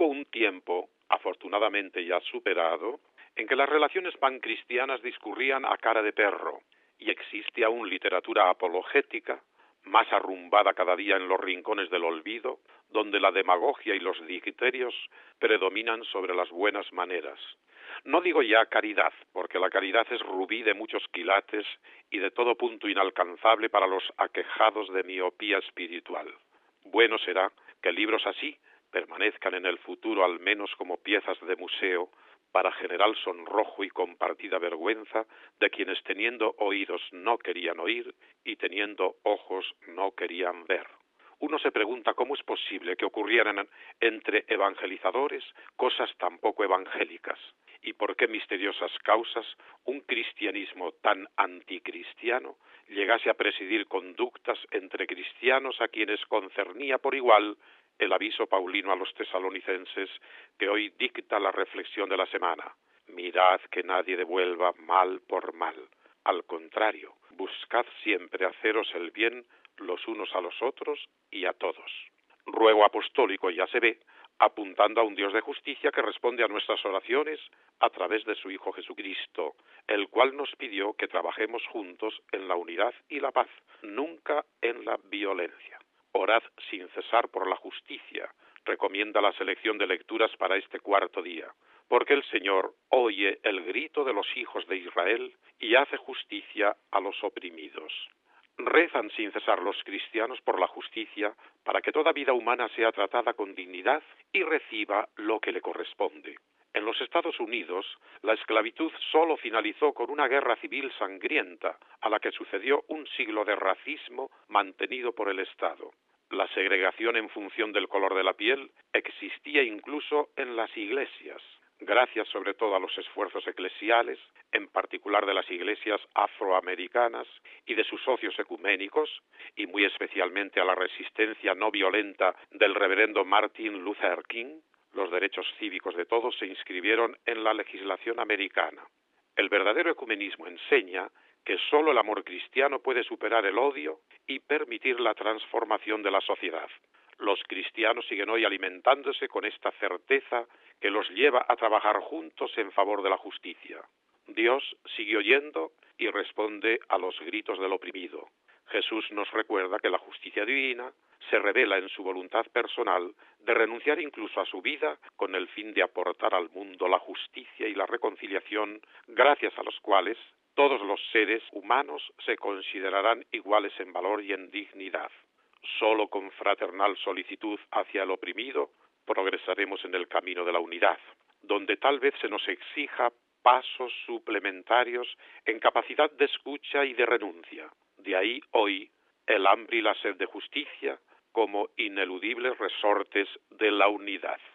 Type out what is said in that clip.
Hubo un tiempo, afortunadamente ya superado, en que las relaciones pancristianas discurrían a cara de perro, y existe aún literatura apologética, más arrumbada cada día en los rincones del olvido, donde la demagogia y los dicterios predominan sobre las buenas maneras. No digo ya caridad, porque la caridad es rubí de muchos quilates y de todo punto inalcanzable para los aquejados de miopía espiritual. Bueno será que libros así permanezcan en el futuro al menos como piezas de museo para general sonrojo y compartida vergüenza de quienes teniendo oídos no querían oír y teniendo ojos no querían ver. Uno se pregunta cómo es posible que ocurrieran entre evangelizadores cosas tan poco evangélicas y por qué misteriosas causas un cristianismo tan anticristiano llegase a presidir conductas entre cristianos a quienes concernía por igual el aviso paulino a los tesalonicenses que hoy dicta la reflexión de la semana. Mirad que nadie devuelva mal por mal. Al contrario, buscad siempre haceros el bien los unos a los otros y a todos. Ruego apostólico, ya se ve, apuntando a un Dios de justicia que responde a nuestras oraciones a través de su Hijo Jesucristo, el cual nos pidió que trabajemos juntos en la unidad y la paz, nunca en la violencia. Orad sin cesar por la justicia, recomienda la selección de lecturas para este cuarto día, porque el Señor oye el grito de los hijos de Israel y hace justicia a los oprimidos. Rezan sin cesar los cristianos por la justicia para que toda vida humana sea tratada con dignidad y reciba lo que le corresponde. En los Estados Unidos, la esclavitud solo finalizó con una guerra civil sangrienta, a la que sucedió un siglo de racismo mantenido por el Estado. La segregación en función del color de la piel existía incluso en las iglesias. Gracias sobre todo a los esfuerzos eclesiales, en particular de las iglesias afroamericanas y de sus socios ecuménicos, y muy especialmente a la resistencia no violenta del reverendo Martin Luther King, los derechos cívicos de todos se inscribieron en la legislación americana. El verdadero ecumenismo enseña que sólo el amor cristiano puede superar el odio y permitir la transformación de la sociedad. Los cristianos siguen hoy alimentándose con esta certeza que los lleva a trabajar juntos en favor de la justicia. Dios sigue oyendo y responde a los gritos del oprimido. Jesús nos recuerda que la justicia divina se revela en su voluntad personal de renunciar incluso a su vida con el fin de aportar al mundo la justicia y la reconciliación, gracias a los cuales todos los seres humanos se considerarán iguales en valor y en dignidad. Solo con fraternal solicitud hacia el oprimido progresaremos en el camino de la unidad, donde tal vez se nos exija pasos suplementarios en capacidad de escucha y de renuncia. De ahí hoy el hambre y la sed de justicia como ineludibles resortes de la unidad.